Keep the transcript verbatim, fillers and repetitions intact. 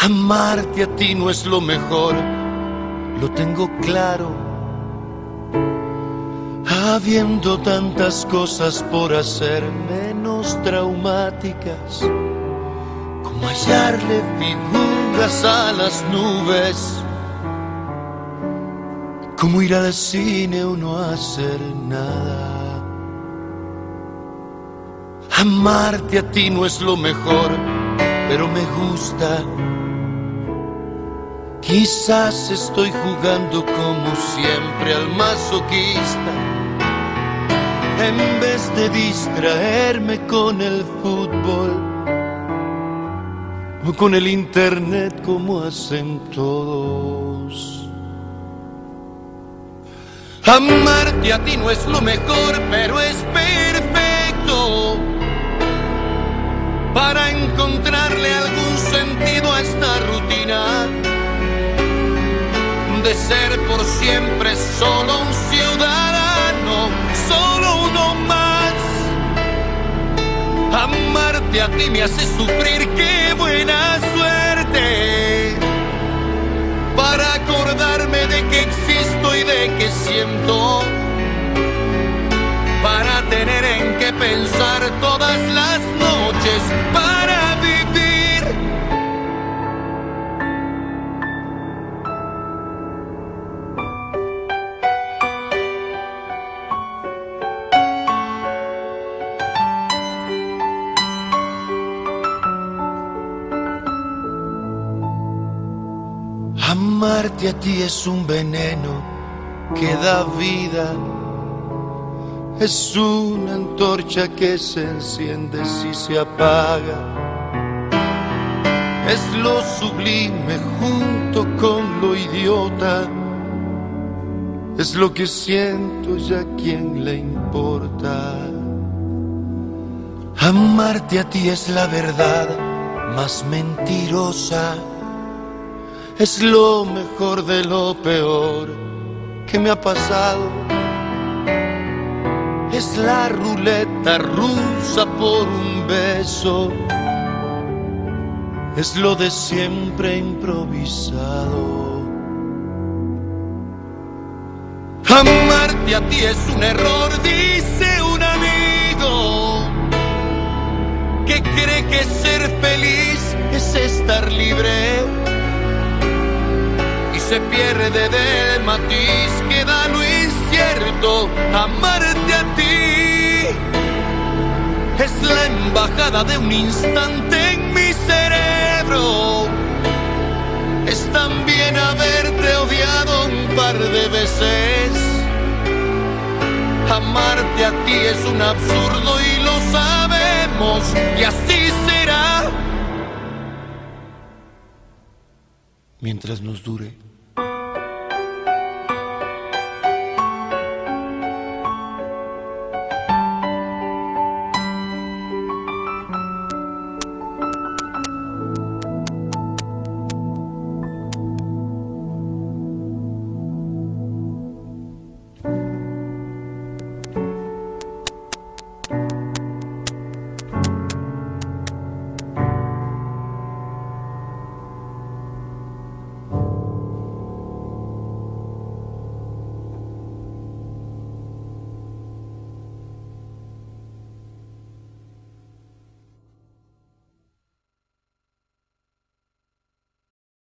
Amarte a ti no es lo mejor, lo tengo claro. Habiendo tantas cosas por hacer menos traumáticas, como hallarle figuras a las nubes, como ir al cine o no hacer nada. Amarte a ti no es lo mejor, pero me gusta. Quizás estoy jugando como siempre al masoquista, en vez de distraerme con el fútbol o con el internet como hacen todos. Amarte a ti no es lo mejor, pero es perfecto para encontrarle algún sentido a esta rutina de ser por siempre solo un ciudadano, solo uno más. Amarte a ti me hace sufrir, qué buena suerte, para acordarme de que existo y de que siento, para tener en qué pensar todas las noches, para vivir. Amarte a ti es un veneno que da vida, es una antorcha que se enciende si se apaga, es lo sublime junto con lo idiota, es lo que siento y a quién le importa. Amarte a ti es la verdad más mentirosa, es lo mejor de lo peor que me ha pasado. Es la ruleta rusa por un beso, es lo de siempre improvisado. Amarte a ti es un error, dice un amigo, que cree que ser feliz es estar libre, se pierde del matiz que da lo incierto. Amarte a ti es la embajada de un instante en mi cerebro, es también haberte odiado un par de veces. Amarte a ti es un absurdo y lo sabemos, y así será mientras nos dure.